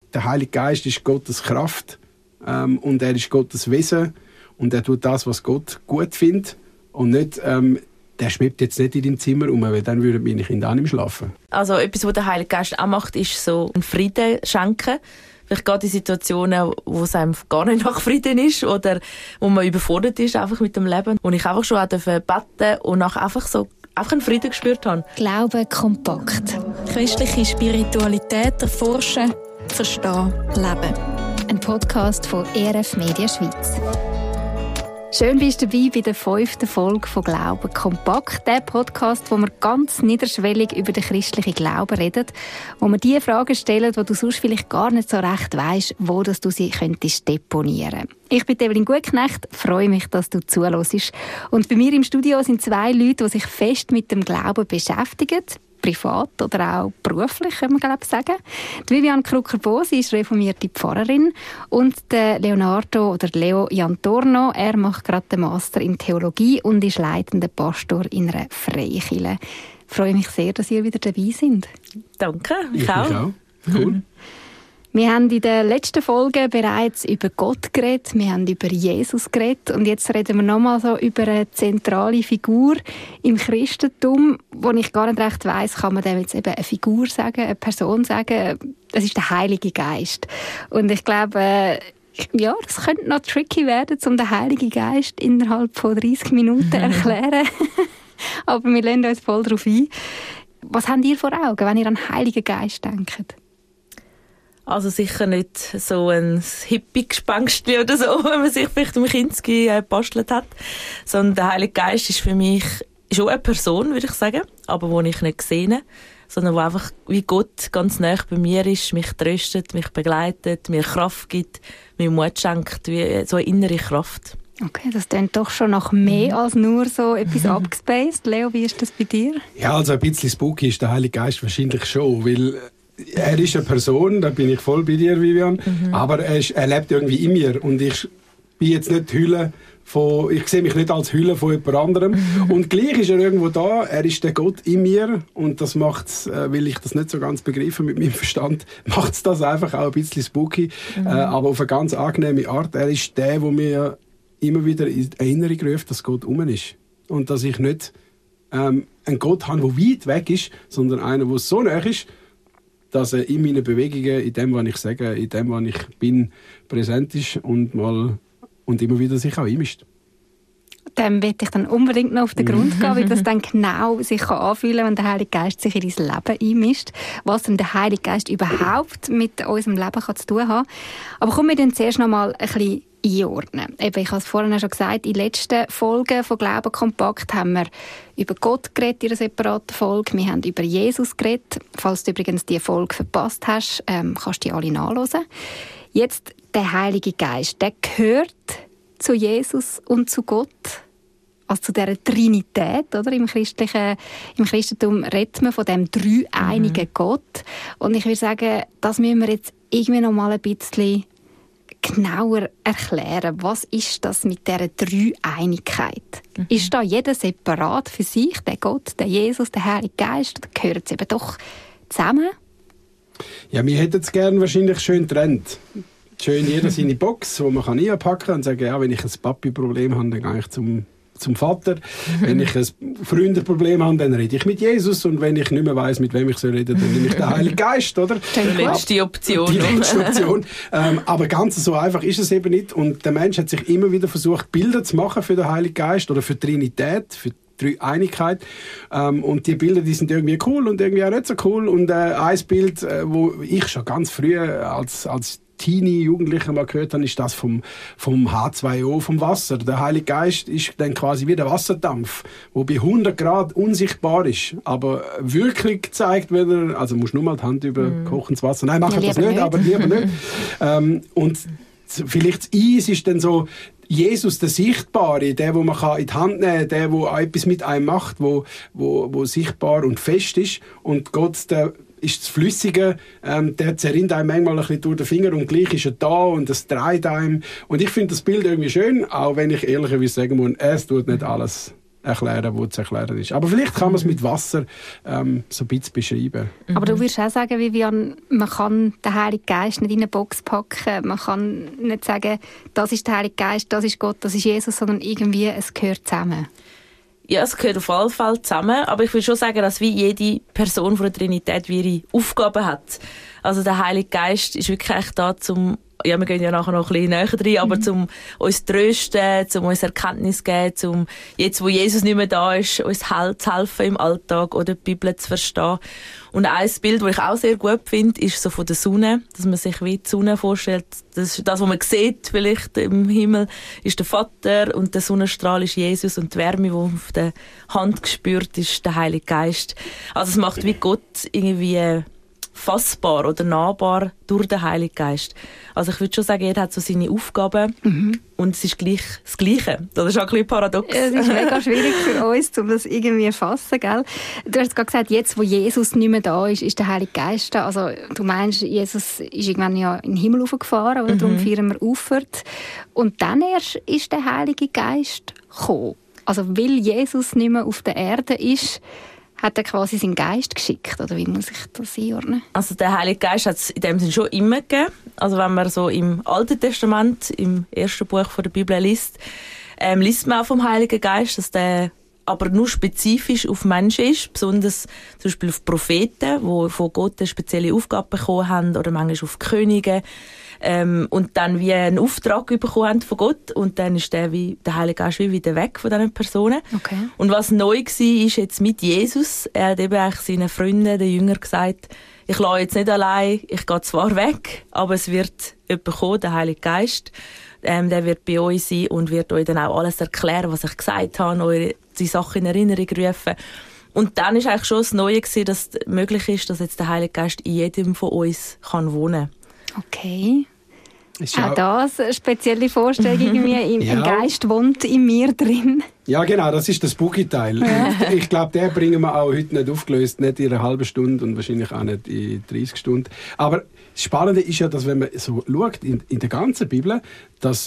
der Heilige Geist ist Gottes Kraft und er ist Gottes Wesen und er tut das, was Gott gut findet und nicht, der schwebt jetzt nicht in deinem Zimmer rum, weil dann würden meine Kinder auch nicht schlafen. Also etwas, was der Heilige Geist auch macht, ist so einen Frieden schenken. Vielleicht gerade in Situationen, wo es einem gar nicht nach Frieden ist oder wo man überfordert ist einfach mit dem Leben. Und ich einfach schon auch beten und einfach einen Frieden gespürt habe. Glaube kompakt. Christliche Spiritualität erforschen, verstehen, leben. Ein Podcast von ERF Media Schweiz. Schön bist du dabei bei der 5. Folge von «Glaube kompakt», der Podcast, wo wir ganz niederschwellig über den christlichen Glauben reden, wo wir die Fragen stellen, wo du sonst vielleicht gar nicht so recht weisst, wo du sie könntest deponieren. Ich bin Evelyn Gutknecht, freue mich, dass du zuhörst. Und bei mir im Studio sind 2 Leute, die sich fest mit dem Glauben beschäftigen. Privat oder auch beruflich, kann man sagen. Die Vivian Krucker-Bosi ist reformierte Pfarrerin und der Leonardo oder Leo Jantorno, er macht gerade den Master in Theologie und ist leitender Pastor in einer Freikirche. Ich freue mich sehr, dass ihr wieder dabei seid. Danke, ich auch. Cool. Wir haben in der letzten Folge bereits über Gott geredet, wir haben über Jesus geredet und jetzt reden wir nochmal so über eine zentrale Figur im Christentum, wo ich gar nicht recht weiss, kann man dem jetzt eben eine Figur sagen, eine Person sagen. Das ist der Heilige Geist. Und ich glaube, ja, das könnte noch tricky werden, um den Heiligen Geist innerhalb von 30 Minuten erklären. Aber wir lassen uns voll darauf ein. Was habt ihr vor Augen, wenn ihr an den Heiligen Geist denkt? Also sicher nicht so ein Hippie-Gespenstchen oder so, wenn man sich vielleicht um Kinski gebastelt hat. Sondern der Heilige Geist ist für mich schon eine Person, würde ich sagen, aber die ich nicht sehe, sondern die einfach wie Gott ganz nah bei mir ist, mich tröstet, mich begleitet, mir Kraft gibt, mir Mut schenkt, wie so eine innere Kraft. Okay, das klingt doch schon nach mehr als nur so etwas abgespaced. Leo, wie ist das bei dir? Ja, also ein bisschen spooky ist der Heilige Geist wahrscheinlich schon, weil er ist eine Person, da bin ich voll bei dir, Vivian, aber er lebt irgendwie in mir und ich bin jetzt nicht Hülle von, ich sehe mich nicht als Hülle von jemand anderem und gleich ist er irgendwo da, er ist der Gott in mir und das macht's, weil ich das nicht so ganz begreife mit meinem Verstand, macht's das einfach auch ein bisschen spooky, aber auf eine ganz angenehme Art. Er ist der, der mir immer wieder in Erinnerung ruft, dass Gott um ist und dass ich nicht einen Gott habe, der weit weg ist, sondern einen, der so nah ist, dass er in meinen Bewegungen, in dem, was ich sage, in dem, was ich bin, präsent ist und immer wieder sich auch einmischt. Dem will ich dann unbedingt noch auf den Grund gehen, weil das dann genau sich anfühlen kann, wenn der Heilige Geist sich in dein Leben einmischt. Was denn der Heilige Geist überhaupt mit unserem Leben zu tun hat. Aber kommen wir dann zuerst noch mal ein bisschen einordnen. Eben, ich habe es vorhin schon gesagt, in den letzten Folgen von «Glaube kompakt» haben wir über Gott geredet in einer separaten Folge. Wir haben über Jesus geredet. Falls du übrigens diese Folge verpasst hast, kannst du die alle nachhören. Jetzt der Heilige Geist, der gehört zu Jesus und zu Gott. Also zu dieser Trinität, oder? Im Christentum redet man von dem dreieinigen Gott. Und ich würde sagen, das müssen wir jetzt irgendwie noch mal ein bisschen genauer erklären. Was ist das mit dieser Dreieinigkeit? Ist da jeder separat für sich, der Gott, der Jesus, der Heilige Geist, oder gehören sie eben doch zusammen? Ja, wir hätten es gerne wahrscheinlich schön getrennt. Schön jeder seine Box, wo man einpacken kann und sagen, ja, wenn ich ein Papi-Problem habe, dann gehe ich zum Vater. Wenn ich ein Freundeproblem habe, dann rede ich mit Jesus. Und wenn ich nicht mehr weiss, mit wem ich reden soll, dann nehme ich den Heiligen Geist, oder? Die letzte Option. Die letzte Option. Aber ganz so einfach ist es eben nicht. Und der Mensch hat sich immer wieder versucht, Bilder zu machen für den Heiligen Geist oder für die Trinität, für die Dreieinigkeit. Und die Bilder, die sind irgendwie cool und irgendwie auch nicht so cool. Und ein Bild, wo ich schon ganz früh als Teenie-Jugendliche mal gehört habe, ist das vom H2O, vom Wasser. Der Heilige Geist ist dann quasi wie der Wasserdampf, der bei 100 Grad unsichtbar ist, aber wirklich gezeigt wird, also musst nur mal die Hand über kochendes Wasser, nein, mach das nicht, aber lieber nicht. Und vielleicht das Eis ist dann so Jesus, der Sichtbare, der, wo man in die Hand nehmen kann, der, wo etwas mit einem macht, wo sichtbar und fest ist, und Gott, der ist das Flüssige, der zerrinnt einem manchmal ein bisschen durch den Finger und gleich ist er da und das dreht einem. Und ich finde das Bild irgendwie schön, auch wenn ich ehrlicherweise sagen muss, es tut nicht alles erklären, wo zu erklären ist. Aber vielleicht kann man es mit Wasser so ein bisschen beschreiben. Aber du würdest auch sagen, Vivian, man kann den Heiligen Geist nicht in eine Box packen. Man kann nicht sagen, das ist der Heilige Geist, das ist Gott, das ist Jesus, sondern irgendwie, es gehört zusammen. Ja, es gehört auf alle Fälle zusammen, aber ich will schon sagen, dass wie jede Person von der Trinität ihre Aufgaben hat. Also der Heilige Geist ist wirklich da, wir gehen ja nachher noch ein bisschen näher rein, aber zum uns trösten, zum uns Erkenntnis geben, zum jetzt, wo Jesus nicht mehr da ist, uns zu helfen im Alltag oder die Bibel zu verstehen. Und ein Bild, das ich auch sehr gut finde, ist so von der Sonne, dass man sich wie die Sonne vorstellt. Das, was man sieht vielleicht im Himmel, ist der Vater und der Sonnenstrahl ist Jesus und die Wärme, die auf der Hand gespürt ist, der Heilige Geist. Also es macht wie Gott irgendwie fassbar oder nahbar durch den Heiligen Geist. Also ich würde schon sagen, jeder hat so seine Aufgaben und es ist gleich das Gleiche. Das ist auch ein bisschen paradox. Es ist mega schwierig für uns, um das irgendwie zu fassen, gell? Du hast gerade gesagt, jetzt, wo Jesus nicht mehr da ist, ist der Heilige Geist da. Also du meinst, Jesus ist irgendwann ja in den Himmel hochgefahren, oder? Darum feiern wir Auffahrt. Und dann erst ist der Heilige Geist gekommen. Also weil Jesus nicht mehr auf der Erde ist, hat er quasi seinen Geist geschickt, oder wie muss ich das einordnen? Also der Heilige Geist hat es in dem Sinne schon immer gegeben. Also wenn man so im Alten Testament, im ersten Buch der Bibel liest man auch vom Heiligen Geist, dass der aber nur spezifisch auf Menschen ist, besonders zum Beispiel auf Propheten, die von Gott eine spezielle Aufgabe bekommen haben, oder manchmal auf Könige, und dann wie einen Auftrag bekommen haben von Gott, und dann ist der Heilige Geist wieder weg von diesen Personen. Okay. Und was neu war, ist jetzt mit Jesus, er hat eben eigentlich seinen Freunden, den Jüngern gesagt, ich lasse jetzt nicht allein, ich gehe zwar weg, aber es wird jemand kommen, der Heilige Geist, der wird bei euch sein und wird euch dann auch alles erklären, was ich gesagt habe, eure die Sachen in Erinnerung rufen. Und dann ist eigentlich schon das Neue gewesen, dass es möglich ist, dass jetzt der Heilige Geist in jedem von uns kann wohnen. Okay. Auch das eine spezielle Vorstellung irgendwie. Ein Geist wohnt in mir drin. Ja, genau, das ist der Spooky-Teil. Ja. Ich glaube, den bringen wir auch heute nicht aufgelöst, nicht in einer halben Stunde und wahrscheinlich auch nicht in 30 Stunden. Aber das Spannende ist ja, dass wenn man so schaut, in der ganzen Bibel, dass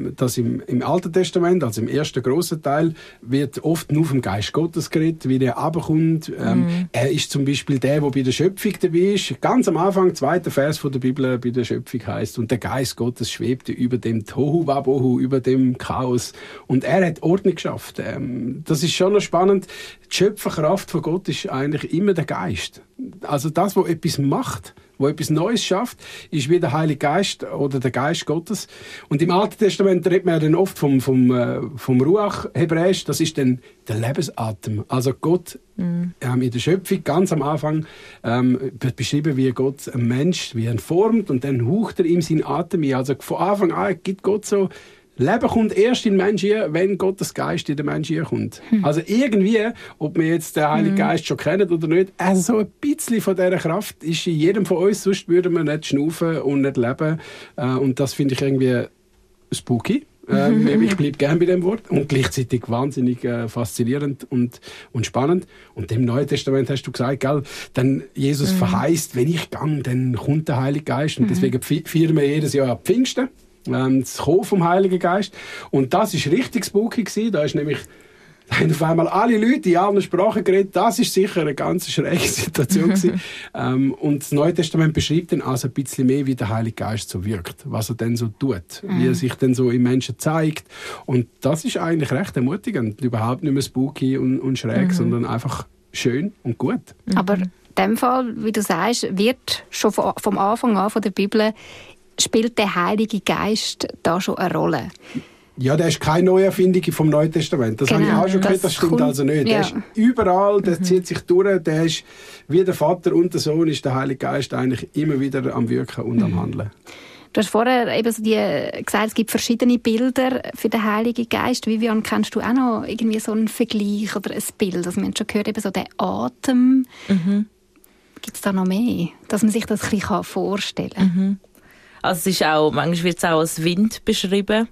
im Alten Testament, also im ersten grossen Teil, wird oft nur vom Geist Gottes geredet, wie der runterkommt. Er ist zum Beispiel der bei der Schöpfung dabei ist. Ganz am Anfang, 2. Vers von der Bibel bei der Schöpfung heisst, und der Geist Gottes schwebte über dem Tohu-Wabohu, über dem Chaos. Und er hat Ordnung geschafft. Das ist schon noch spannend. Die Schöpferkraft von Gott ist eigentlich immer der Geist. Also das, was etwas macht, wo etwas Neues schafft, ist wie der Heilige Geist oder der Geist Gottes. Und im Alten Testament redet man dann oft vom Ruach Hebräisch, das ist dann der Lebensatem. Also Gott in der Schöpfung, ganz am Anfang, wird beschrieben, wie Gott einen Mensch wie er formt und dann haucht er ihm seinen Atem ein. Also von Anfang an gibt Gott so, Leben kommt erst in den Menschen hier, wenn Gottes Geist in den Menschen hier kommt. Also irgendwie, ob wir jetzt den Heiligen Geist schon kennen oder nicht, also so ein bisschen von dieser Kraft ist in jedem von uns, sonst würden wir nicht schnaufen und nicht leben. Und das finde ich irgendwie spooky. Ich bleibe gerne bei dem Wort. Und gleichzeitig wahnsinnig faszinierend und spannend. Und im Neuen Testament hast du gesagt, gell, dann Jesus verheißt, wenn ich gehe, dann kommt der Heilige Geist. Und deswegen feiern wir jedes Jahr Pfingsten. Das Kommen vom Heiligen Geist. Und das war richtig spooky gewesen. Da ist nämlich auf einmal alle Leute in allen Sprachen geredet. Das ist sicher eine ganz schräge Situation gewesen. Und das Neue Testament beschreibt dann also ein bisschen mehr, wie der Heilige Geist so wirkt, was er dann so tut, wie er sich dann so im Menschen zeigt. Und das ist eigentlich recht ermutigend. Überhaupt nicht mehr spooky und schräg, sondern einfach schön und gut. Aber in dem Fall, wie du sagst, wird schon vom Anfang an von der Bibel spielt der Heilige Geist da schon eine Rolle? Ja, der ist keine Neuerfindung vom Neuen Testament. Das habe ich auch schon gehört, das stimmt also nicht. Der ist überall, der zieht sich durch, der ist wie der Vater und der Sohn, ist der Heilige Geist eigentlich immer wieder am Wirken und am Handeln. Du hast vorher eben so gesagt, es gibt verschiedene Bilder für den Heiligen Geist. Vivian, kennst du auch noch irgendwie so einen Vergleich oder ein Bild? Also wir haben schon gehört, eben so der Atem. Gibt es da noch mehr, dass man sich das ein bisschen vorstellen kann? Also es ist auch, manchmal wird es auch als Wind beschrieben.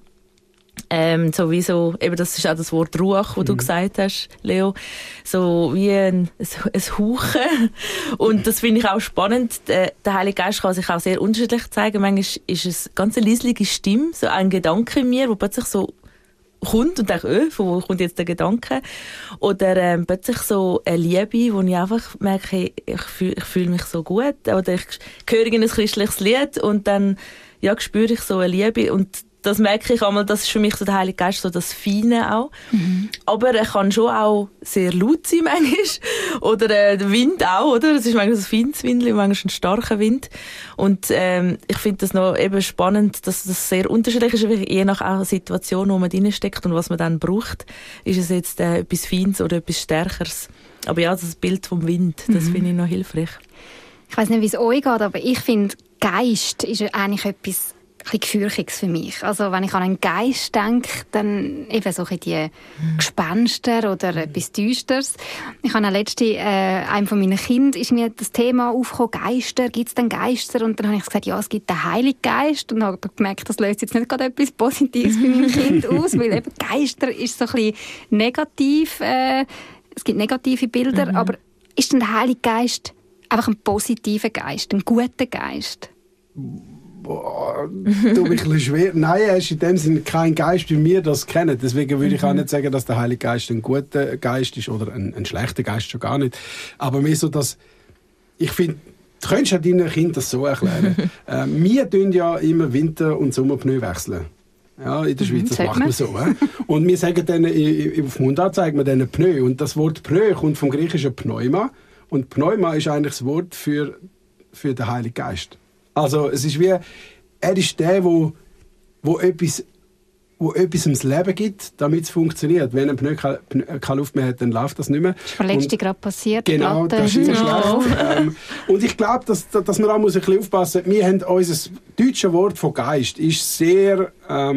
Sowieso, eben das ist auch das Wort Ruach, das du gesagt hast, Leo. So wie ein Hauchen. Und das finde ich auch spannend. Der Heilige Geist kann sich auch sehr unterschiedlich zeigen. Manchmal ist es ganz eine leislige Stimme, so ein Gedanke in mir, der plötzlich so kommt und denke, von wo kommt jetzt der Gedanke? Oder plötzlich so eine Liebe, wo ich einfach merke, hey, ich fühle mich so gut. Oder ich höre in ein christliches Lied und dann spüre ich so eine Liebe. Und das merke ich einmal, das ist für mich so der Heilige Geist, so das Feine auch. Aber er kann schon auch sehr laut sein manchmal. Oder der Wind auch, oder? Es ist manchmal so ein feines Wind, manchmal ein starker Wind. Und ich finde das noch eben spannend, dass das sehr unterschiedlich ist, je nach auch Situation, wo man drinsteckt und was man dann braucht. Ist es jetzt etwas Feines oder etwas Stärkeres? Aber ja, das Bild vom Wind, das finde ich noch hilfreich. Ich weiss nicht, wie es euch geht, aber ich finde, Geist ist eigentlich etwas Gefürchiges für mich. Also wenn ich an einen Geist denke, dann eben so die Gespenster oder etwas Düsteres. Ich habe letztens einem von meinen Kindern ist mir das Thema aufgekommen, Geister, gibt es denn Geister? Und dann habe ich gesagt, ja, es gibt den Heiligen Geist. Und habe gemerkt, das löst jetzt nicht gerade etwas Positives bei meinem Kind aus, weil eben Geister ist so ein bisschen negativ. Es gibt negative Bilder, aber ist denn der Heilige Geist einfach ein positiver Geist, ein guter Geist? Boah, du mich ein bisschen schwer. Nein, er ist in dem Sinne kein Geist, wie wir das kennen. Deswegen würde ich auch nicht sagen, dass der Heilige Geist ein guter Geist ist oder ein schlechter Geist, schon gar nicht. Aber mehr so, dass ich finde, du könntest ja deinen Kindern das so erklären. Wir tun ja immer Winter- und Sommerpneu wechseln. Ja, in der Schweiz, das macht man so. Und wir sagen dann, auf Mundart zeigen wir denen Pneu. Und das Wort Pneu kommt vom griechischen Pneuma. Und Pneuma ist eigentlich das Wort für den Heiligen Geist. Also es ist wie, er ist der, wo etwas ums Leben gibt, damit es funktioniert. Wenn ein Pneu keine Luft mehr hat, dann läuft das nicht mehr. Das ist letzte gerade passiert. Genau, das ist immer schlecht. Und ich glaube, dass man auch ein bisschen aufpassen muss. Wir haben unser deutsches Wort von Geist ist sehr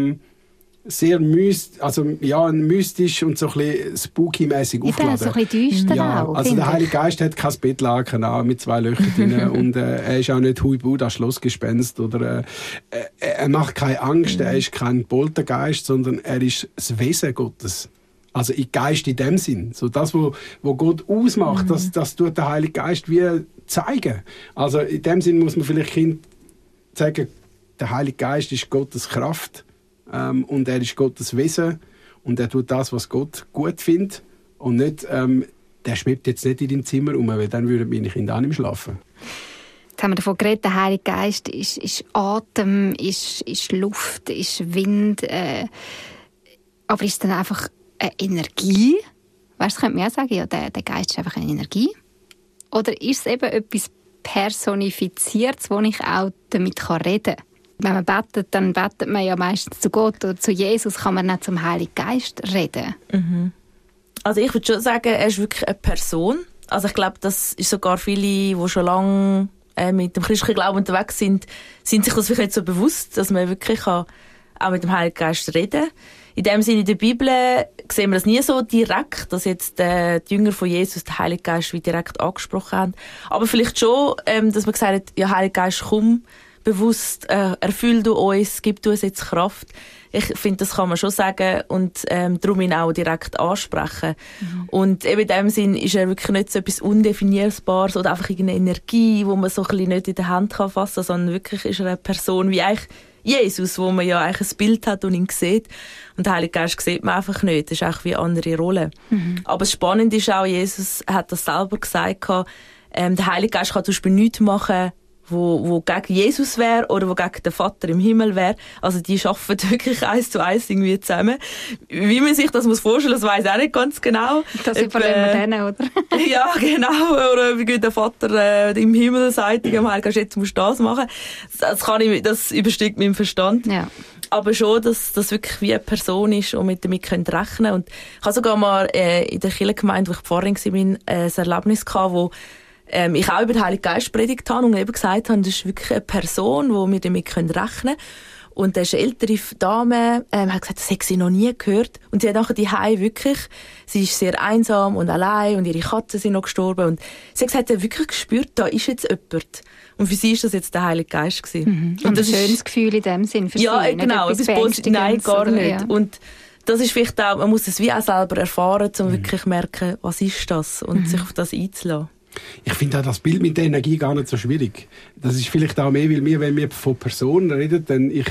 mystisch und so ein bisschen spooky-mäßig aufgeladen. So ein bisschen düster ja, auch. Also der Heilige Geist hat kein Bettlaken an mit 2 Löchern drin und er ist auch nicht Huibu, das Schlossgespenst oder er macht keine Angst, er ist kein Poltergeist, sondern er ist das Wesen Gottes. Also Geist in dem Sinn. So das, wo Gott ausmacht, das tut der Heilige Geist wie zeigen. Also in dem Sinn muss man vielleicht Kind sagen, der Heilige Geist ist Gottes Kraft. Und er ist Gottes Wesen und er tut das, was Gott gut findet und nicht, der schwebt jetzt nicht in deinem Zimmer rum, weil dann würden meine Kinder auch nicht mehr schlafen. Jetzt haben wir davon geredet, der Heilige Geist ist Atem, ist Luft, ist Wind, aber ist es dann einfach eine Energie? Weißt du, könnte man ja sagen, ja, der Geist ist einfach eine Energie. Oder ist es eben etwas Personifiziertes, wo ich auch damit reden kann? Wenn man betet, dann betet man ja meistens zu Gott oder zu Jesus, kann man nicht zum Heiligen Geist reden. Also ich würde schon sagen, er ist wirklich eine Person. Also ich glaube, das ist sogar viele, die schon lange mit dem christlichen Glauben unterwegs sind sich das vielleicht nicht so bewusst, dass man wirklich auch mit dem Heiligen Geist reden kann. In dem Sinne, in der Bibel sehen wir das nie so direkt, dass jetzt die Jünger von Jesus den Heiligen Geist wie direkt angesprochen haben. Aber vielleicht schon, dass man gesagt hat, ja, Heiliger Geist, komm, bewusst, erfüll du uns, gib du uns jetzt Kraft. Ich finde, das kann man schon sagen und darum ihn auch direkt ansprechen. Und eben in dem Sinn ist er wirklich nicht so etwas Undefinierbares oder einfach irgendeine Energie, die man so ein bisschen nicht in der Hand kann fassen kann, sondern wirklich ist er eine Person wie eigentlich Jesus, wo man ja eigentlich ein Bild hat und ihn sieht. Und der Heilige Geist sieht man einfach nicht. Das ist eigentlich wie eine andere Rolle. Aber das Spannende ist auch, Jesus hat das selber gesagt, der Heilige Geist kann zum Beispiel nichts machen, wo gegen Jesus wäre oder wo gegen den Vater im Himmel wäre. Also die arbeiten wirklich 1:1 irgendwie zusammen. Wie man sich das vorstellen muss, das weiss ich auch nicht ganz genau. Das überlegen wir denen, oder? Ja, genau. Oder wie der Vater im Himmel sagt, am Heiligen Geist, jetzt musst du das machen. Das übersteigt meinen Verstand. Ja. Aber schon, dass das wirklich wie eine Person ist und mit damit rechnen können. Und ich habe sogar mal in der Kirchengemeinde, wo ich Pfarrerin war, ein Erlebnis gehabt, wo ich auch über den Heiligen Geist predigt habe und eben gesagt habe, das ist wirklich eine Person, wo wir damit rechnen können. Und eine ältere Dame hat gesagt, das hätte sie noch nie gehört. Und sie hat nachher die Hause wirklich, sie ist sehr einsam und allein und ihre Katzen sind noch gestorben. Und sie hat gesagt, sie hat wirklich gespürt, da ist jetzt jemand. Und für sie ist das jetzt der Heilige Geist gewesen. Und das ein schönes Gefühl in dem Sinn für sie. Ja, genau. Nein, gar nicht. Ja. Und das ist vielleicht auch, man muss es wie auch selber erfahren, um wirklich zu merken, was ist das und sich auf das einzulassen. Ich finde auch das Bild mit der Energie gar nicht so schwierig. Das ist vielleicht auch mehr, weil wenn wir von Personen reden, dann in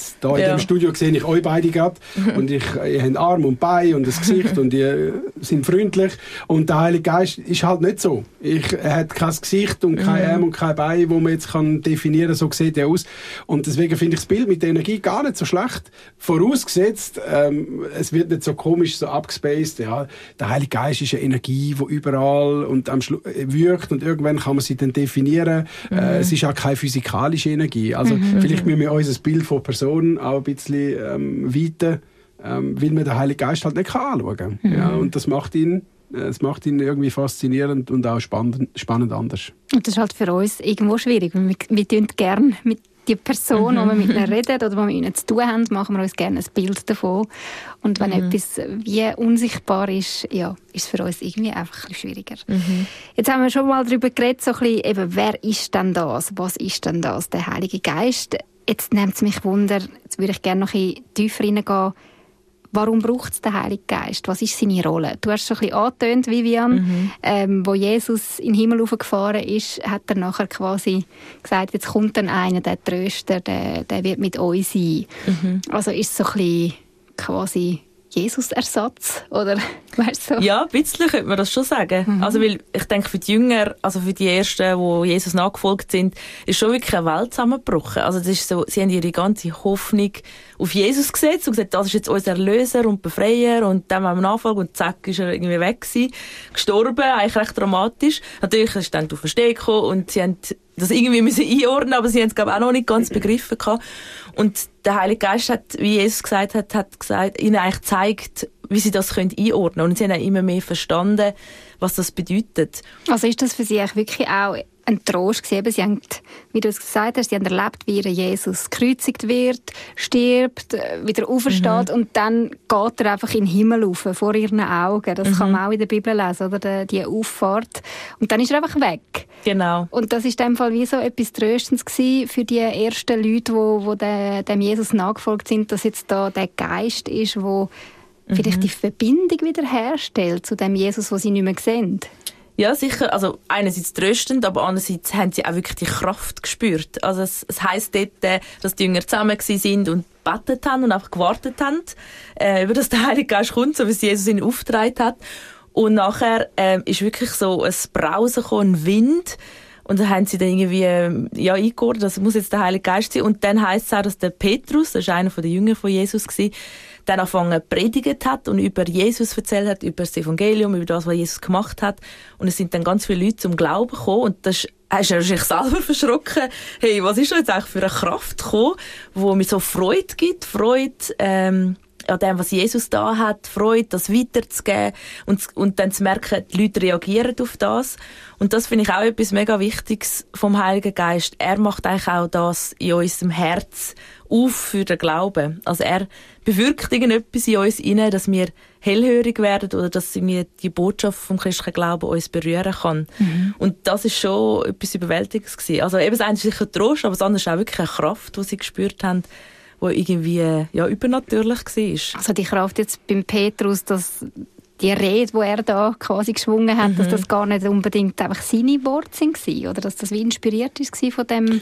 dem Studio sehe ich euch beide gerade und ihr habt Arm und Bein und das Gesicht und ihr sind freundlich und der Heilige Geist ist halt nicht so. Er hat kein Gesicht und kein Arm und kein Bein, wo man jetzt kann definieren, so sieht er aus. Und deswegen finde ich das Bild mit der Energie gar nicht so schlecht. Vorausgesetzt, es wird nicht so komisch, so abgespaced. Ja, der Heilige Geist ist eine Energie, die überall und am Schluss wirkt und irgendwann kann man sie dann definieren. Es ist auch keine physikalische Energie. Also vielleicht müssen wir unser Bild von Personen auch ein bisschen weiten, weil man den Heiligen Geist halt nicht anschauen kann. Ja, und das macht ihn irgendwie faszinierend und auch spannend anders. Und das ist halt für uns irgendwo schwierig. Wir tun gerne mit die Person, die wir mit ihnen reden oder die wir mit ihnen zu tun haben, machen wir uns gerne ein Bild davon. Und wenn etwas wie unsichtbar ist, ja, ist es für uns irgendwie einfach ein bisschen schwieriger. Jetzt haben wir schon mal darüber geredet, so ein bisschen, eben, wer ist denn das? Was ist denn das? Der Heilige Geist. Jetzt nimmt es mich Wunder, jetzt würde ich gerne noch ein bisschen tiefer reingehen. Warum braucht es den Heiligen Geist? Was ist seine Rolle? Du hast es schon ein bisschen angetönt, Vivian. Wo Jesus in den Himmel hochgefahren ist, hat er nachher quasi gesagt, jetzt kommt dann einer, der Tröster, der wird mit uns sein. Also ist es so ein bisschen quasi Jesus-Ersatz, oder? Weißt du? Ja, ein bisschen könnte man das schon sagen. Also, weil ich denke, für die Jünger, also für die Ersten, die Jesus nachgefolgt sind, ist schon wirklich eine Welt zusammengebrochen. Also, das ist so, sie haben ihre ganze Hoffnung auf Jesus gesetzt und gesagt, das ist jetzt unser Erlöser und Befreier und dem haben wir nachfolgen und zack, ist er irgendwie weg gewesen. Gestorben, eigentlich recht dramatisch. Natürlich ist dann die Auferstehung gekommen und sie haben das irgendwie müssen einordnen, aber sie haben es, glaube ich, auch noch nicht ganz begriffen gehabt. Und der Heilige Geist hat, wie Jesus gesagt hat gesagt, ihnen eigentlich gezeigt, wie sie das einordnen können. Und sie haben auch immer mehr verstanden, was das bedeutet. Also ist das für sie eigentlich wirklich auch ein Trost gewesen? Sie haben, wie du es gesagt hast, sie haben erlebt, wie Jesus gekreuzigt wird, stirbt, wieder aufersteht und dann geht er einfach in den Himmel rauf, vor ihren Augen. Das kann man auch in der Bibel lesen, oder? Die Auffahrt. Und dann ist er einfach weg. Genau. Und das ist in dem Fall wie so etwas Tröstendes gewesen für die ersten Leute, die dem Jesus nachgefolgt sind, dass jetzt da der Geist ist, der vielleicht die Verbindung wiederherstellt zu dem Jesus, den sie nicht mehr sehen. Ja, sicher. Also einerseits tröstend, aber andererseits haben sie auch wirklich die Kraft gespürt. Also es heisst dort, dass die Jünger zusammen sind und gebetet haben und einfach gewartet haben, über das der Heilige Geist kommt, so wie es Jesus ihnen aufgetragen hat. Und nachher ist wirklich so ein Brausen gekommen, ein Wind. Und dann haben sie dann irgendwie eingeordnet, das muss jetzt der Heilige Geist sein. Und dann heisst es auch, dass der Petrus, das war einer der Jünger von Jesus, dann angefangen predigt hat und über Jesus erzählt hat, über das Evangelium, über das, was Jesus gemacht hat. Und es sind dann ganz viele Leute zum Glauben gekommen. Und das hast du wahrscheinlich selber verschrocken. Hey, was ist da jetzt eigentlich für eine Kraft gekommen, die mir so Freude gibt? Freude, an dem, was Jesus da hat, Freude, das weiterzugeben und dann zu merken, die Leute reagieren auf das. Und das finde ich auch etwas mega Wichtiges vom Heiligen Geist. Er macht eigentlich auch das in unserem Herz auf für den Glauben. Also er bewirkt irgendetwas in uns rein, dass wir hellhörig werden oder dass die Botschaft vom christlichen Glauben uns berühren kann. Und das ist schon etwas Überwältigendes gewesen. Also eben das eine ist sicher Trost, aber das andere ist auch wirklich eine Kraft, die sie gespürt haben, die irgendwie übernatürlich war. Also die Kraft jetzt beim Petrus, dass die Rede, die er da quasi geschwungen hat, dass das gar nicht unbedingt einfach seine Worte waren, oder dass das wie inspiriert war von dem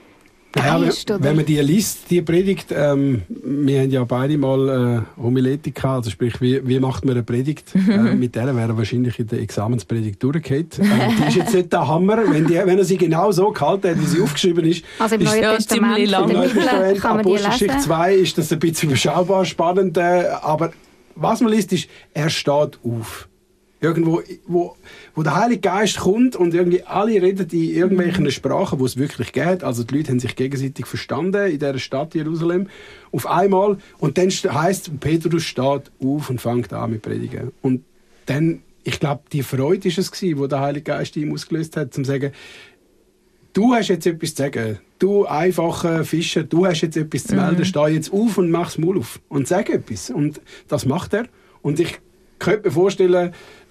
Geist, oder? Wenn man die liest, die Predigt, wir haben ja beide mal Homiletik gehabt, also sprich, wie macht man eine Predigt? Mit der wäre er wahrscheinlich in der Examenspredigt durchgefallen. Die ist jetzt nicht der Hammer, wenn er sie genau so gehalten hat, wie sie aufgeschrieben ist. Also im Neuen Testament, ziemlich lang. in der Bibel kann man die Apostelgeschichte 2 ist das ein bisschen überschaubar spannend, aber was man liest, ist, er steht auf. Irgendwo, wo der Heilige Geist kommt und irgendwie alle reden in irgendwelchen Sprachen, die es wirklich geht. Also die Leute haben sich gegenseitig verstanden in dieser Stadt Jerusalem. Auf einmal. Und dann heisst, Petrus steht auf und fängt an mit Predigen. Und dann, ich glaube, die Freude war es, die der Heilige Geist ihm ausgelöst hat, zum zu sagen, du hast jetzt etwas zu sagen. Du einfacher Fischer, du hast jetzt etwas zu melden. Steh jetzt auf und mach's Maul auf. Und sag etwas. Und das macht er. Und ich könnte mir vorstellen,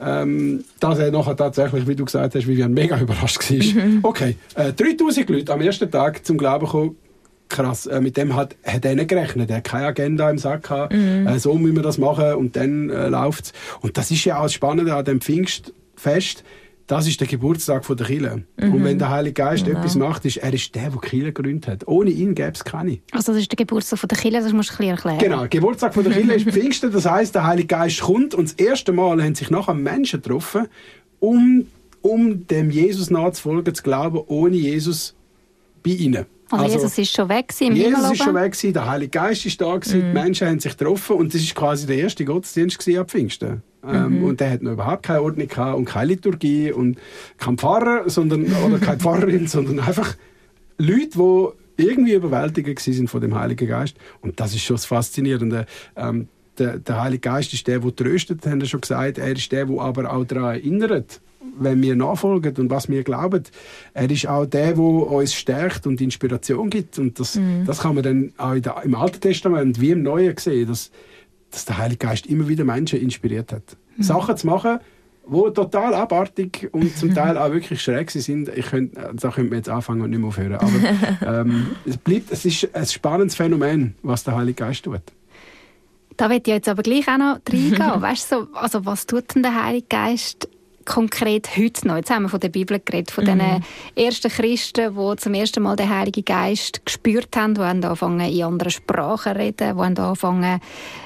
dass er nachher tatsächlich, wie du gesagt hast, Vivian, mega überrascht war. Okay, 3000 Leute am ersten Tag zum Glauben kommen. Krass, mit dem hat er nicht gerechnet. Er hat keine Agenda im Sack gehabt. So müssen wir das machen und dann läuft es. Und das ist ja auch das Spannende an dem Pfingstfest. das ist der Geburtstag der Kirche. Und wenn der Heilige Geist etwas macht, er ist der die Kirche gegründet hat. Ohne ihn gäbe es keine. Also das ist der Geburtstag der Kirche, das musst du ein bisschen erklären. Genau, der Geburtstag der Kirche ist Pfingsten, das heisst, der Heilige Geist kommt und das erste Mal haben sich nachher Menschen getroffen, um dem Jesus nachzufolgen, zu glauben, ohne Jesus bei ihnen. Also Jesus ist schon weg im Himmel. Jesus ist schon weg, der Heilige Geist ist da, die Menschen haben sich getroffen und das ist quasi der erste Gottesdienst am Pfingsten. Und der hat noch überhaupt keine Ordnung gehabt und keine Liturgie und kein Pfarrer oder keine Pfarrerin, sondern einfach Leute, die irgendwie überwältigt sind von dem Heiligen Geist. Und das ist schon das Faszinierende. Der Heilige Geist ist der tröstet, haben wir schon gesagt. Er ist der aber auch daran erinnert, wenn wir nachfolgen und was wir glauben. Er ist auch der uns stärkt und Inspiration gibt. Und das kann man dann auch im Alten Testament wie im Neuen sehen, dass der Heilige Geist immer wieder Menschen inspiriert hat. Sachen zu machen, die total abartig und zum Teil auch wirklich schräg sind. Da könnte man jetzt anfangen und nicht mehr aufhören. Aber es ist ein spannendes Phänomen, was der Heilige Geist tut. Da will ich jetzt aber gleich auch noch reingehen. Weißt du, also was tut denn der Heilige Geist konkret heute noch? Jetzt haben wir von der Bibel geredet, von den ersten Christen, die zum ersten Mal den Heiligen Geist gespürt haben, die haben angefangen, in anderen Sprachen zu reden, die haben angefangen,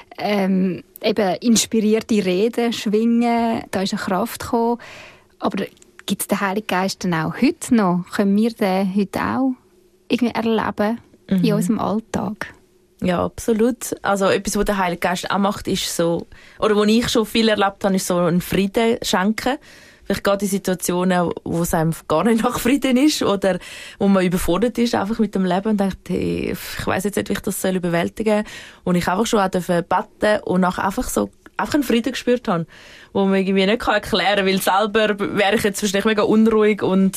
eben inspirierte Reden schwingen, da ist eine Kraft gekommen. Aber gibt es den Heiligen Geist dann auch heute noch? Können wir den heute auch irgendwie erleben in unserem Alltag? Ja, absolut. Also etwas, was der Heilige Geist auch macht, ist so, oder wo ich schon viel erlebt habe, ist so einen Frieden schenken. Vielleicht gerade in Situationen, wo es einem gar nicht nach Frieden ist oder wo man überfordert ist einfach mit dem Leben und denkt, hey, ich weiss jetzt nicht, wie ich das überwältigen soll. Und ich einfach schon beten und nachher einfach einen Frieden gespürt habe, wo man irgendwie nicht erklären kann, weil selber wäre ich jetzt wahrscheinlich mega unruhig und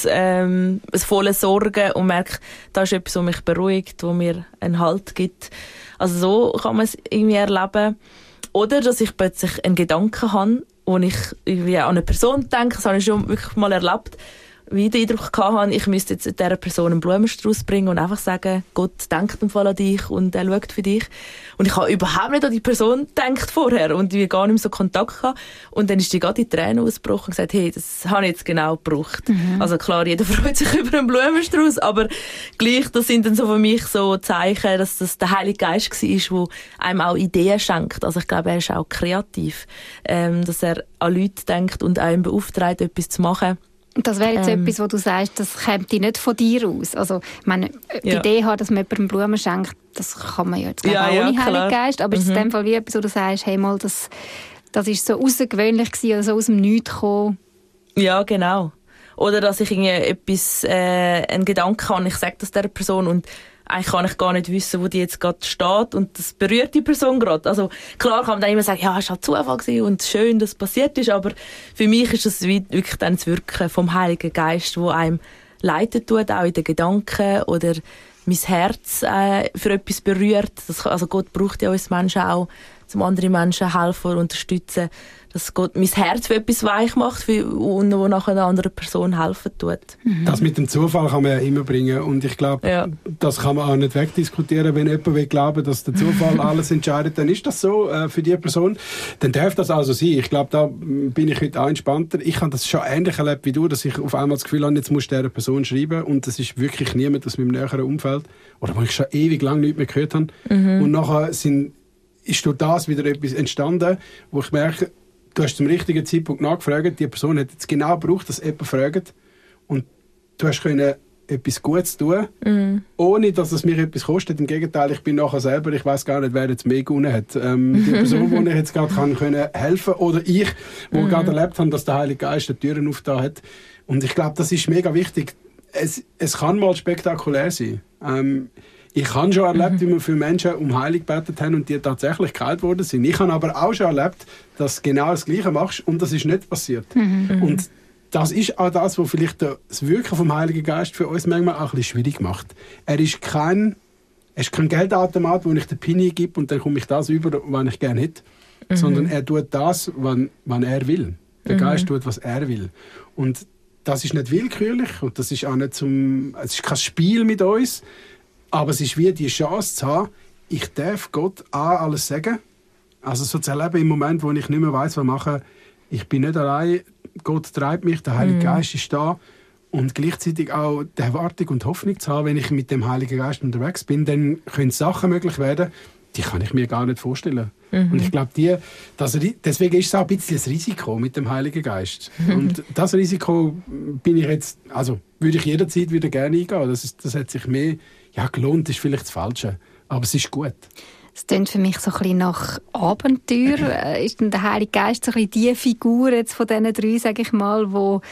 voller Sorgen und merke, da ist etwas, was mich beruhigt, wo mir einen Halt gibt. Also so kann man es irgendwie erleben. Oder dass ich plötzlich einen Gedanken habe, wo ich irgendwie an eine Person denke, das habe ich schon wirklich mal erlebt, wie ich den Eindruck hatte, ich müsste jetzt dieser Person einen Blumenstrauß bringen und einfach sagen, Gott denkt im Fall an dich und er schaut für dich. Und ich habe überhaupt nicht an die Person gedacht vorher und wir gar nicht mehr so Kontakt gehabt. Und dann ist die gerade in Tränen ausgebrochen und gesagt, hey, das habe ich jetzt genau gebraucht. Also klar, jeder freut sich über einen Blumenstrauß, aber gleich, das sind dann so für mich so Zeichen, dass das der Heilige Geist war, der einem auch Ideen schenkt. Also ich glaube, er ist auch kreativ, dass er an Leute denkt und einem beauftragt, etwas zu machen. Das wäre jetzt etwas, wo du sagst, das kommt nicht von dir aus. Also, ich meine, die Idee hat, dass man jemandem Blumen schenkt, das kann man ja jetzt auch ohne Heiligen Geist. Aber ist es in dem Fall wie etwas, wo du sagst, hey mal, das ist so außergewöhnlich gewesen oder so aus dem Nichts gekommen? Ja, genau. Oder dass ich irgendwie einen Gedanken habe, ich sage das der Person und eigentlich kann ich gar nicht wissen, wo die jetzt gerade steht und das berührt die Person gerade. Also klar kann man dann immer sagen, ja, es war halt Zufall gewesen und schön, dass es passiert ist, aber für mich ist das wirklich dann das Wirken vom Heiligen Geist, wo einem leiten tut, auch in den Gedanken oder mein Herz für etwas berührt. Also Gott braucht ja uns Menschen auch, um andere Menschen helfen und unterstützen, dass Gott mein Herz für etwas weich macht und wo nachher einer anderen Person helfen tut. Das mit dem Zufall kann man ja immer bringen und ich glaube, das kann man auch nicht wegdiskutieren. Wenn jemand will glauben, dass der Zufall alles entscheidet, dann ist das so für die Person. Dann darf das also sein. Ich glaube, da bin ich heute auch entspannter. Ich habe das schon ähnlich erlebt wie du, dass ich auf einmal das Gefühl habe, jetzt muss dieser Person schreiben und das ist wirklich niemand aus meinem näheren Umfeld oder wo ich schon ewig lang nichts mehr gehört habe. Und nachher ist durch das wieder etwas entstanden, wo ich merke, du hast zum richtigen Zeitpunkt nachgefragt, die Person hat jetzt genau gebraucht, dass jemand fragt und du hast können etwas Gutes tun, ohne dass es mir etwas kostet. Im Gegenteil, ich bin nachher selber, ich weiß gar nicht, wer jetzt mehr gewonnen hat. Die Person, die ich jetzt gerade helfen kann oder ich, wo gerade erlebt habe, dass der Heilige Geist die Türen aufgetan hat. Und ich glaube, das ist mega wichtig. Es kann mal spektakulär sein. Ich habe schon erlebt, wie wir für Menschen um Heilung gebetet haben und die tatsächlich geheilt worden sind. Ich habe aber auch schon erlebt, dass du genau das Gleiche machst und das ist nicht passiert. Und das ist auch das, was vielleicht das Wirken vom Heiligen Geist für uns manchmal auch ein bisschen schwierig macht. Er ist kein Geldautomat, wo ich den Pini gebe und dann komme ich das über, was ich gerne hätte. Sondern er tut das, was er will. Der Geist tut, was er will. Und das ist nicht willkürlich und das ist auch nicht es ist kein Spiel mit uns. Aber es ist wie die Chance zu haben, ich darf Gott alles sagen. Also so zu erleben im Moment, wo ich nicht mehr weiss, was machen. Ich bin nicht allein. Gott treibt mich, der Heilige Geist ist da. Und gleichzeitig auch die Erwartung und Hoffnung zu haben, wenn ich mit dem Heiligen Geist unterwegs bin, dann können Sachen möglich werden, die kann ich mir gar nicht vorstellen. Und ich glaube, deswegen ist es auch ein bisschen das Risiko mit dem Heiligen Geist. Und das Risiko bin ich jetzt, also würde ich jederzeit wieder gerne eingehen. Das hat sich mehr, gelohnt ist vielleicht das Falsche, aber es ist gut. Es klingt für mich so ein bisschen nach Abenteuer. Ist denn der Heilige Geist so ein bisschen die Figur jetzt von diesen 3, sage ich mal, wo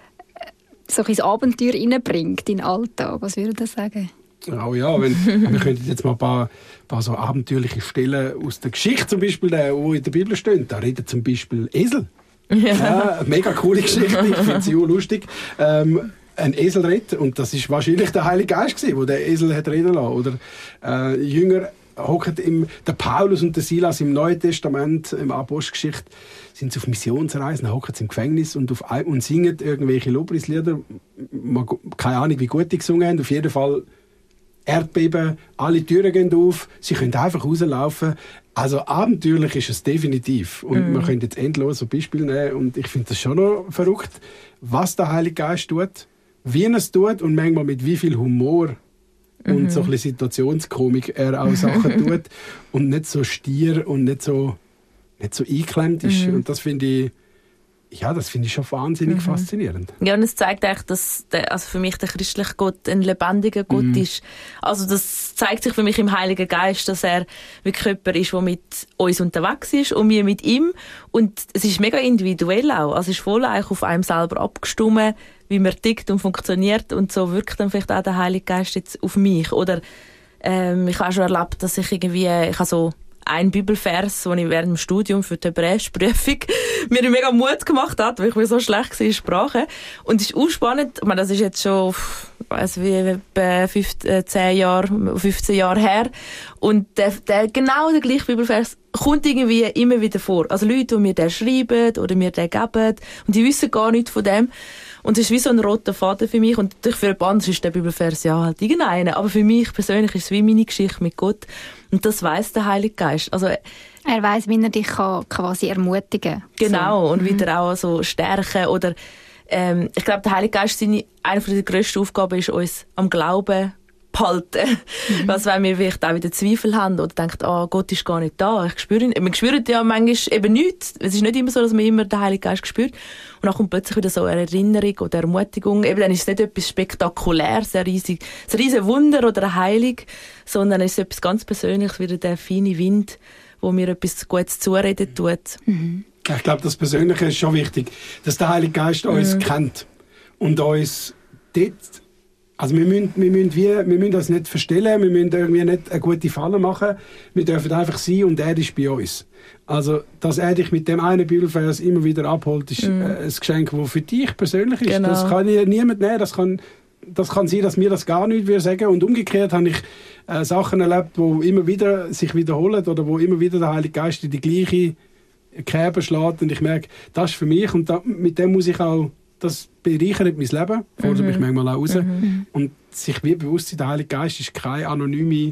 so ein Abenteuer reinbringt in den Alltag? Was würdet ihr sagen? Oh ja, wir könnten jetzt mal ein paar so abenteuerliche Stellen aus der Geschichte, zum Beispiel, die in der Bibel stehen. Da redet zum Beispiel Esel. Ja, eine mega coole Geschichte, ich finde sie auch lustig. Ein Esel redet, und das ist wahrscheinlich der Heilige Geist gewesen, der den Esel hat reden lassen. Oder Jünger hocken der Paulus und der Silas im Neuen Testament, im Apostelgeschichte, sind sie auf Missionsreisen, hocken sie im Gefängnis und singen irgendwelche Lobpreislieder. Keine Ahnung, wie gut die gesungen haben. Auf jeden Fall Erdbeben, alle Türen gehen auf, sie können einfach rauslaufen. Also abenteuerlich ist es definitiv. Und man könnte jetzt endlos Beispiele nehmen. Und ich finde das schon noch verrückt, was der Heilige Geist tut, wie er es tut und manchmal mit wie viel Humor und so ein bisschen Situationskomik er auch Sachen tut und nicht so stier und nicht so eingeklemmt ist. Und das finde ich schon wahnsinnig faszinierend. Ja, und es zeigt eigentlich, dass für mich der christliche Gott ein lebendiger Gott ist. Also das zeigt sich für mich im Heiligen Geist, dass er wirklich jemand ist, der mit uns unterwegs ist und wir mit ihm. Und es ist mega individuell auch. Also es ist voll eigentlich auf einem selber abgestimmt, wie man tickt und funktioniert. Und so wirkt dann vielleicht auch der Heilige Geist jetzt auf mich. Oder ich habe auch schon erlebt, dass ich habe so ein Bibelvers, den ich während dem Studium für die Hebräischprüfung mir mega Mut gemacht hat, weil ich mir so schlecht war in Sprache. Und es ist auch spannend, ich meine, das ist jetzt schon, wie 15 Jahre her. Und genau der gleiche Bibelvers kommt irgendwie immer wieder vor. Also Leute, die mir den schreiben oder mir den geben, und die wissen gar nichts von dem. Und es ist wie so ein roter Faden für mich. Und für jemand anderes ist der Bibelvers halt irgendeiner. Aber für mich persönlich ist es wie meine Geschichte mit Gott. Und das weiss der Heilige Geist. Also, er weiss, wie er dich quasi ermutigen kann. Genau. So. Und wieder auch so stärken. Oder, ich glaube, der Heilige Geist, eine der grössten Aufgaben ist, uns am Glauben behalten. Was, wenn wir vielleicht auch wieder Zweifel haben oder denken, Gott ist gar nicht da, ich spüre ihn. Wir spüren ja manchmal eben nichts. Es ist nicht immer so, dass man immer den Heiligen Geist spürt. Und dann kommt plötzlich wieder so eine Erinnerung oder Ermutigung. Eben dann ist es nicht etwas Spektakuläres, ein riesiges Wunder oder eine Heilung, sondern es ist etwas ganz Persönliches, wieder der feine Wind, wo mir etwas Gutes zureden tut. Ich glaube, das Persönliche ist schon wichtig, dass der Heilige Geist uns kennt und uns dort. Also wir müssen uns nicht verstellen, wir müssen irgendwie nicht eine gute Falle machen. Wir dürfen einfach sein und er ist bei uns. Also, dass er dich mit dem einen Bibelvers immer wieder abholt, ist ein Geschenk, das für dich persönlich ist. Genau. Das kann dir niemand nehmen. Das kann sein, dass mir das gar nicht sagen. Und umgekehrt habe ich Sachen erlebt, die immer wieder sich wiederholen oder wo immer wieder der Heilige Geist in die gleiche Kerbe schlägt. Und ich merke, das ist für mich und mit dem muss ich auch. Das bereichert mein Leben, fordert mich manchmal auch raus. Und sich wie bewusst sein, der Heilige Geist ist keine anonyme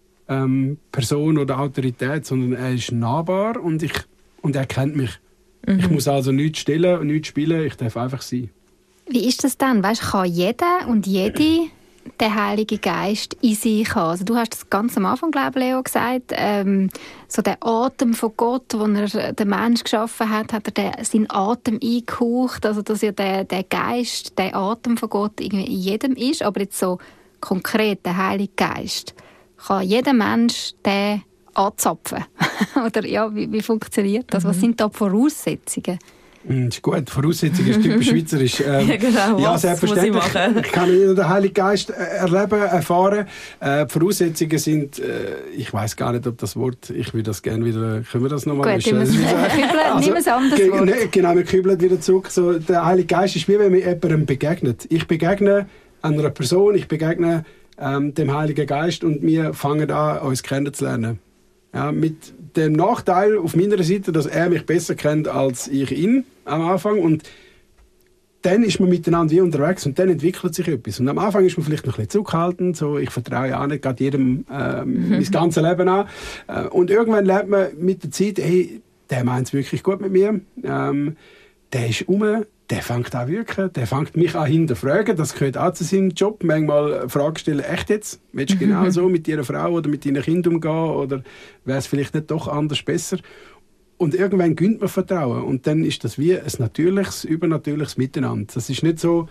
Person oder Autorität, sondern er ist nahbar und er kennt mich. Ich muss also nichts stellen und nichts spielen, ich darf einfach sein. Wie ist das dann? Weißt, kann jeder und jede den Heiligen Geist in sich haben? Also du hast das ganz am Anfang, glaube ich, Leo, gesagt, so der Atem von Gott, den er den Mensch geschaffen hat, hat er seinen Atem eingehaucht, also dass ja der Geist, der Atem von Gott irgendwie in jedem ist, aber jetzt so konkret der Heilige Geist, kann jeder Mensch den anzapfen? Oder ja, wie funktioniert das? Was sind da die Voraussetzungen? Das ist gut. Voraussetzung ist typisch schweizerisch. Ja, genau. Ja, selbstverständlich. Ich kann den Heiligen Geist erleben, erfahren. Die Voraussetzungen sind, ich weiss gar nicht, ob das Wort, ich würde das gerne wieder, können wir das nochmal? Gut, nehmen wir ein anderes Wort. Genau, wir kübeln wieder zurück. So, der Heilige Geist ist wie wenn man jemandem begegnet. Ich begegne einer Person, ich begegne dem Heiligen Geist und wir fangen an, uns kennenzulernen. Ja, mit dem Nachteil auf meiner Seite, dass er mich besser kennt als ich ihn am Anfang. Und dann ist man miteinander wie unterwegs und dann entwickelt sich etwas. Und am Anfang ist man vielleicht noch ein bisschen zurückhaltend, so, ich vertraue ja auch nicht gerade jedem mein ganzes Leben an. Und irgendwann lernt man mit der Zeit, hey, der meint es wirklich gut mit mir, der ist der fängt an wirken, der fängt mich an hinterfragen, das gehört auch zu seinem Job, manchmal Fragen stellen, echt jetzt? Willst du genau so mit deiner Frau oder mit deinen Kindern umgehen oder wäre es vielleicht nicht doch anders besser? Und irgendwann gönnt man Vertrauen und dann ist das wie ein natürliches, übernatürliches Miteinander. Das ist nicht so,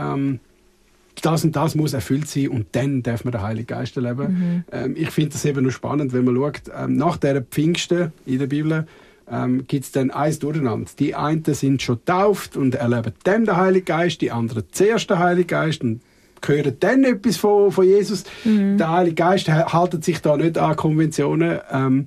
das und das muss erfüllt sein und dann darf man den Heiligen Geist erleben. Ich finde das eben noch spannend, wenn man schaut, nach dieser Pfingsten in der Bibel gibt es dann eins durcheinander. Die einen sind schon getauft und erleben dann den Heiligen Geist, die anderen zuerst den Heiligen Geist und hören dann etwas von Jesus. Der Heilige Geist hält sich da nicht an Konventionen.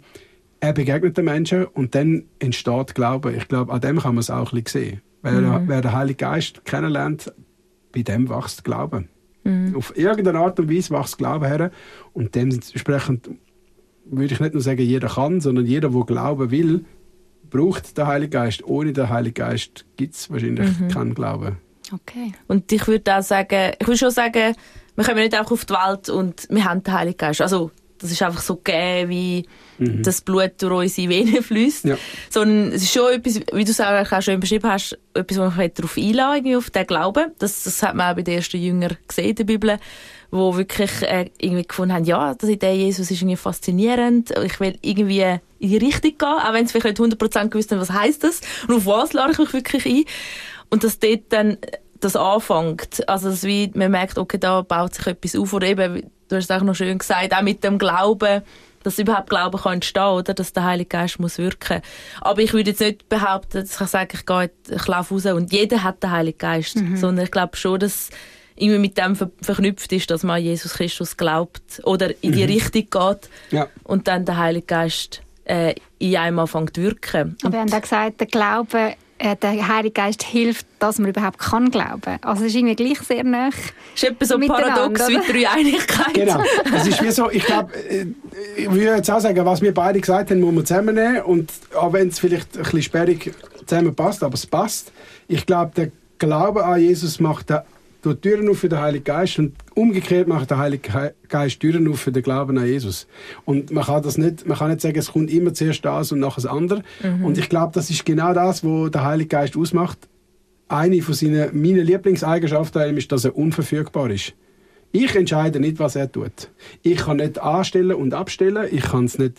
Er begegnet den Menschen und dann entsteht Glaube. Ich glaube, an dem kann man es auch ein bisschen sehen. Wer den Heiligen Geist kennenlernt, bei dem wächst Glaube. Auf irgendeine Art und Weise wächst Glaube her. Und dementsprechend würde ich nicht nur sagen, jeder kann, sondern jeder, der glauben will, braucht den Heiligen Geist. Ohne den Heiligen Geist gibt es wahrscheinlich keinen Glauben. Okay. Und ich würde auch sagen, schon sagen, wir kommen nicht einfach auf die Welt und wir haben den Heiligen Geist. Also, das ist einfach so gegeben, wie das Blut durch unsere Venen fließt. Ja. Sondern es ist schon etwas, wie du es auch schon beschrieben hast, etwas, wo man darauf einladen auf den Glauben. Das hat man auch bei den ersten Jüngern gesehen in der Bibel, wo wirklich irgendwie gefunden haben, ja, die Idee Jesus ist irgendwie faszinierend, ich will irgendwie in die Richtung gehen, auch wenn sie vielleicht nicht 100% gewusst haben, was heisst das und auf was lade ich mich wirklich ein. Und dass dort dann das anfängt, also dass wie man merkt, okay, da baut sich etwas auf, oder eben, du hast es auch noch schön gesagt, auch mit dem Glauben, dass überhaupt Glauben kann entstehen, oder? Dass der Heilige Geist muss wirken. Aber ich würde jetzt nicht behaupten, dass ich sage, ich laufe raus und jeder hat den Heiligen Geist, sondern ich glaube schon, dass irgendwie mit dem verknüpft ist, dass man an Jesus Christus glaubt oder in die Richtung geht und dann der Heilige Geist in einem anfängt zu wirken. Aber wir haben auch gesagt, der Glaube, der Heilige Geist hilft, dass man überhaupt kann glauben. Also es ist irgendwie gleich sehr nahe. Es ist etwas so paradox wie Dreieinigkeit. Genau. Es ist wie so, ich glaube, ich würde jetzt auch sagen, was wir beide gesagt haben, muss man zusammennehmen. Und auch wenn es vielleicht ein bisschen sperrig zusammenpasst, aber es passt. Ich glaube, der Glaube an Jesus macht durch Türen auf für den Heiligen Geist und umgekehrt macht der Heilige Geist Türen auf für den Glauben an Jesus. Und man kann nicht sagen, es kommt immer zuerst das und nachher das andere. Und ich glaube, das ist genau das, was der Heilige Geist ausmacht. Eine von meinen Lieblingseigenschaften ist, dass er unverfügbar ist. Ich entscheide nicht, was er tut. Ich kann nicht anstellen und abstellen. Ich kann es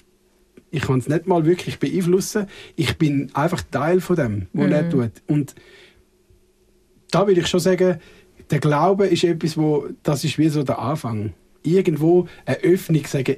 nicht mal wirklich beeinflussen. Ich bin einfach Teil von dem, was er tut. Und da würde ich schon sagen, der Glaube ist etwas, das ist wie so der Anfang. Irgendwo eine Öffnung, sagen,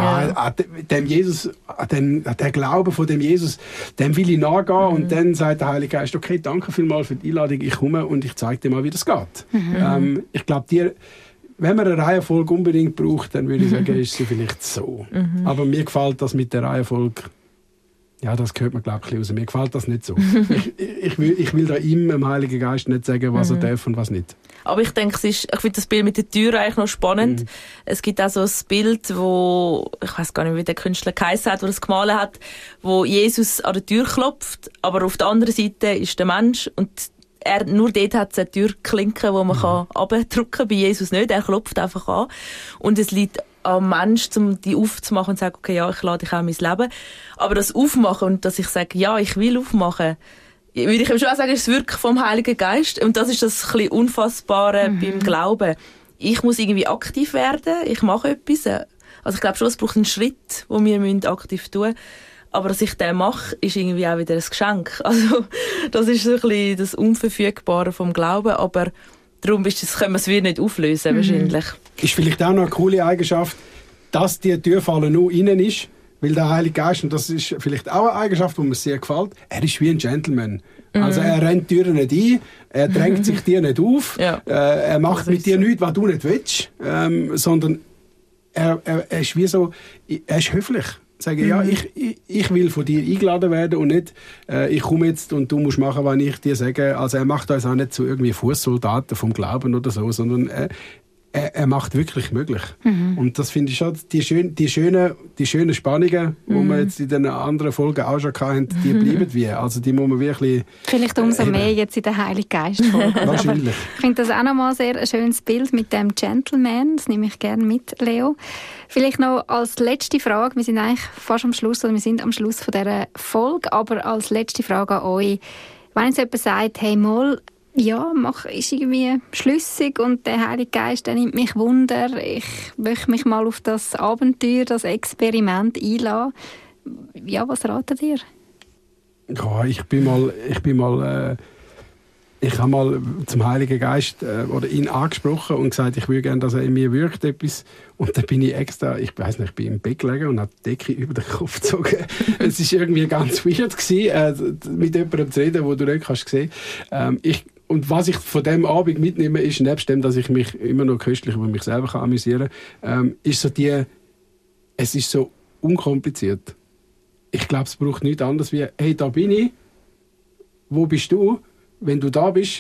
dem Jesus, der Glaube von dem Jesus, dem will ich nachgehen. Und dann sagt der Heilige Geist, okay, danke vielmals für die Einladung, ich komme und ich zeige dir mal, wie das geht. Ich glaube, wenn man eine Reihenfolge unbedingt braucht, dann würde ich sagen, ist sie vielleicht so. Aber mir gefällt das mit der Reihenfolge. Ja, das gehört mir, glaube ich, raus. Mir gefällt das nicht so. Ich will da dem Heiligen Geist nicht sagen, was er darf und was nicht. Aber ich denke, ich finde das Bild mit der Tür eigentlich noch spannend. Es gibt auch so ein Bild, wo, ich weiß gar nicht, wie der Künstler geheißen hat, der das gemalt hat, wo Jesus an der Tür klopft, aber auf der anderen Seite ist der Mensch und nur dort hat es eine Türklinke, wo man runterdrücken kann. Bei Jesus nicht, er klopft einfach an. Und es liegt am Mensch, um die aufzumachen und zu sagen, okay, ja, ich lade dich auch in mein Leben. Aber das Aufmachen und dass ich sage, ja, ich will aufmachen, würde ich schon sagen, ist das Wirken vom Heiligen Geist. Und das ist das ein bisschen Unfassbare beim Glauben. Ich muss irgendwie aktiv werden, ich mache etwas. Also ich glaube schon, es braucht einen Schritt, den wir aktiv tun müssen. Aber dass ich den mache, ist irgendwie auch wieder ein Geschenk. Also das ist so ein bisschen das Unverfügbare vom Glauben. Aber darum können wir es wieder nicht auflösen, wahrscheinlich. Ist vielleicht auch noch eine coole Eigenschaft, dass die Türfalle nur innen ist. Weil der Heilige Geist, und das ist vielleicht auch eine Eigenschaft, die mir sehr gefällt, er ist wie ein Gentleman. Also er rennt Türen nicht ein, er drängt sich dir nicht auf, er macht mit dir nichts, was du nicht willst, sondern er ist wie so, er ist höflich. Sagen, ja, ich will von dir eingeladen werden und nicht, ich komme jetzt und du musst machen, was ich dir sage. Also er macht uns auch nicht so irgendwie Fußsoldaten vom Glauben oder so, sondern er macht wirklich möglich. Und das finde ich schon, die schönen Spannungen, die wir jetzt in den anderen Folgen auch schon hatten, die bleiben wie. Also die muss man wirklich... Vielleicht umso mehr jetzt in der Heiligen Geist-Folge. Wahrscheinlich. Ich finde das auch nochmal sehr ein schönes Bild mit dem Gentleman. Das nehme ich gerne mit, Leo. Vielleicht noch als letzte Frage, wir sind eigentlich fast am Schluss, oder wir sind am Schluss von dieser Folge, aber als letzte Frage an euch. Wenn jetzt jemand sagt, hey mal, ist irgendwie schlüssig und der Heilige Geist, der nimmt mich Wunder. Ich möchte mich mal auf das Abenteuer, das Experiment einlassen. Ja, was ratet ihr? Ja, ich habe mal zum Heiligen Geist oder ihn angesprochen und gesagt, ich würde gerne, dass er in mir wirkt etwas. Und dann bin ich extra, ich bin im Bett gelegen und habe die Decke über den Kopf gezogen. Es war irgendwie ganz weird gewesen, mit jemandem zu reden, wo du nicht kannst sehen. Und was ich von dem Abend mitnehme, ist, nebst dem, dass ich mich immer noch köstlich über mich selber amüsieren kann, ist so es ist so unkompliziert. Ich glaube, es braucht nichts anderes wie, hey, da bin ich, wo bist du? Wenn du da bist,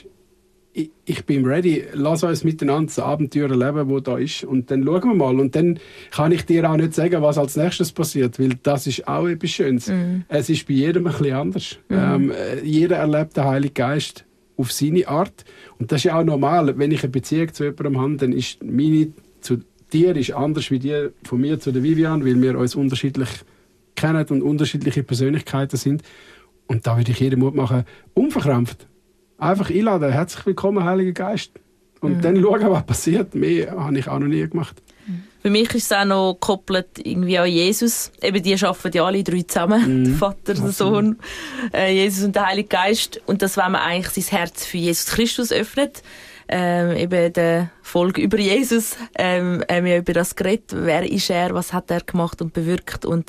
ich bin ready, lass uns miteinander das Abenteuer erleben, das da ist. Und dann schauen wir mal. Und dann kann ich dir auch nicht sagen, was als nächstes passiert, weil das ist auch etwas Schönes. Es ist bei jedem ein bisschen anders. Jeder erlebt den Heiligen Geist auf seine Art. Und das ist ja auch normal. Wenn ich eine Beziehung zu jemandem habe, dann ist meine zu dir ist anders wie die von mir zu der Vivian, weil wir uns unterschiedlich kennen und unterschiedliche Persönlichkeiten sind. Und da würde ich jedem Mut machen, unverkrampft. Einfach einladen. Herzlich willkommen, Heiliger Geist. Und dann schauen, was passiert. Mehr habe ich auch noch nie gemacht. Für mich ist es auch noch gekoppelt irgendwie an Jesus. Eben, die arbeiten ja alle drei zusammen. Der Vater, der Sohn, Jesus und der Heilige Geist. Und das, wenn man eigentlich sein Herz für Jesus Christus öffnet. Eben der Folge über Jesus. Wir haben über das geredet. Wer ist er? Was hat er gemacht und bewirkt? Und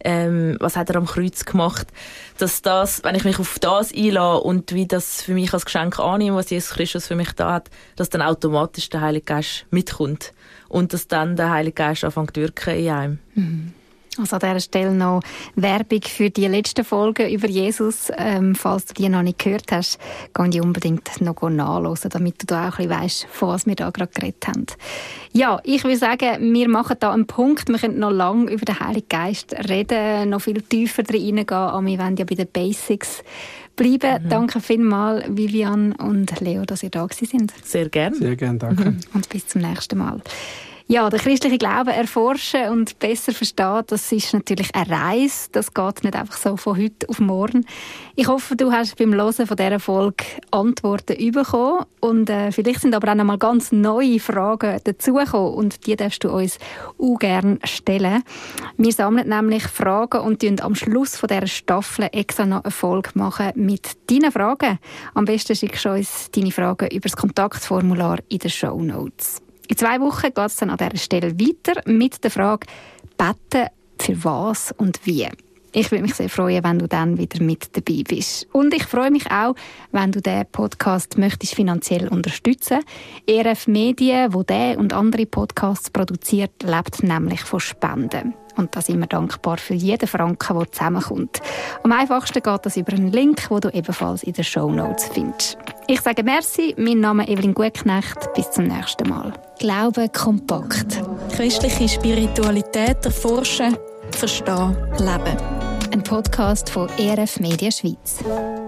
was hat er am Kreuz gemacht? Dass das, wenn ich mich auf das einlasse und wie das für mich als Geschenk annehme, was Jesus Christus für mich da hat, dass dann automatisch der Heilige Geist mitkommt. Und dass dann der Heilige Geist anfängt zu wirken in einem. Also an dieser Stelle noch Werbung für die letzten Folgen über Jesus. Falls du die noch nicht gehört hast, geh die unbedingt noch nachhören, damit du da auch ein bisschen weisst, von was wir da gerade geredet haben. Ja, ich würde sagen, wir machen da einen Punkt. Wir können noch lange über den Heiligen Geist reden, noch viel tiefer reingehen, aber wir wollen ja bei den Basics bleiben. Danke vielmals, Vivian und Leo, dass ihr da gewesen seid. Sehr gerne. Sehr gerne, danke. Und bis zum nächsten Mal. Ja, den christlichen Glauben erforschen und besser verstehen, das ist natürlich eine Reise. Das geht nicht einfach so von heute auf morgen. Ich hoffe, du hast beim Hören von dieser Folge Antworten bekommen. Und vielleicht sind aber auch noch mal ganz neue Fragen dazugekommen. Und die darfst du uns auch gerne stellen. Wir sammeln nämlich Fragen und machen am Schluss von dieser Staffel extra noch eine Folge machen mit deinen Fragen. Am besten schickst du uns deine Fragen über das Kontaktformular in den Shownotes. In 2 Wochen geht es dann an dieser Stelle weiter mit der Frage «Beten für was und wie?». Ich würde mich sehr freuen, wenn du dann wieder mit dabei bist. Und ich freue mich auch, wenn du den Podcast möchtest finanziell unterstützen. ERF Medien, wo der und andere Podcasts produziert, lebt nämlich von Spenden. Und da sind wir dankbar für jeden Franken, der zusammenkommt. Am einfachsten geht das über einen Link, den du ebenfalls in den Shownotes findest. Ich sage merci, mein Name ist Evelyn Gutknecht. Bis zum nächsten Mal. Glaube kompakt. Christliche Spiritualität erforschen, verstehen, leben. Ein Podcast von ERF Media Schweiz.